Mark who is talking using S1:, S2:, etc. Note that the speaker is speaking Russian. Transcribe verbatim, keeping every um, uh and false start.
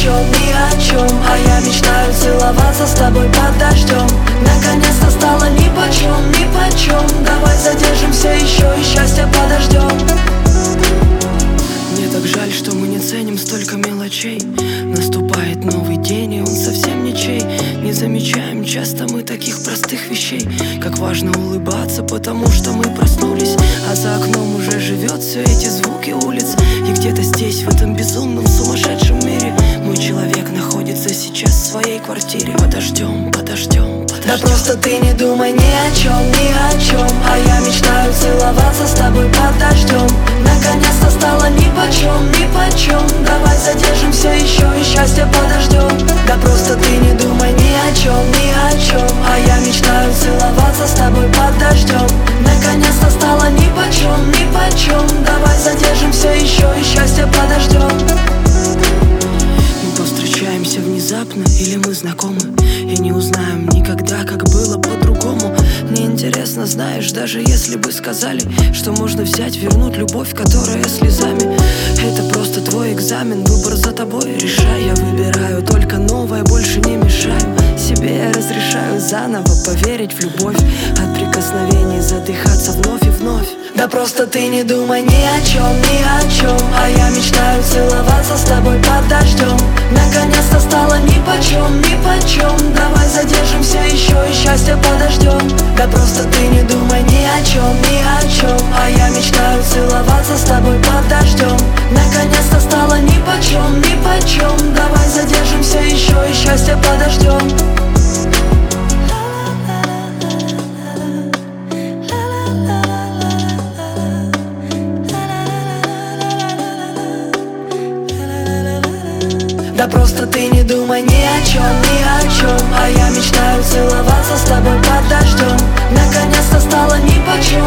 S1: чем, ни о чем. А я мечтаю целоваться с тобой под дождем. Наконец-то стало нипочем, нипочем. Давай задержимся еще и счастье подождем.
S2: Мне так жаль, что мы не ценим столько мелочей. Наступает новый день, и он совсем ничей. Не замечаем часто мы таких простых вещей, как важно улыбаться, потому что мы проснулись, а за окном уже живет все эти звуки улиц. И где-то здесь, в этом безумном сумасшедшем мире, мой человек находится сейчас в своей квартире. Подождем, подождем, подождем.
S1: Да просто ты не думай ни о чем, ни о чем. А я мечтаю целоваться с тобой под дождем. Наконец-то стало нипочем, нипочем. Давай задержимся еще и счастье подождем. Да просто ты не думай ни о чем, ни о чем. А я мечтаю целоваться с тобой под дождем. Наконец-то стало нипочем, нипочем. Давай задержимся еще и счастье подождем.
S2: Мы повстречаемся внезапно или мы знакомы, и не узнаем никогда, как было по-другому. Мне интересно, знаешь, даже если бы сказали, что можно взять, вернуть любовь, которая слезами. Это просто твой экзамен, выбор за тобой, решай. Я выбираю только новое, больше не мешаю себе. Я разрешаю заново поверить в любовь, от прикосновений задыхаться вновь и вновь.
S1: Да просто ты не думай ни о чем, ни о чем. А я мечтаю целоваться с тобой под дождем. Наконец-то стало нипочем, нипочем. Давай задержимся еще и счастье подождем. Да просто ты не думай ни о чем, ни о чем. А я мечтаю целоваться с тобой под дождем. Наконец-то стало нипочем, нипочем. Давай задержимся еще и счастье подождем. Да просто ты не думай ни о чем, ни о чем. А я мечтаю целоваться с тобой под дождем. Наконец-то стало нипочем,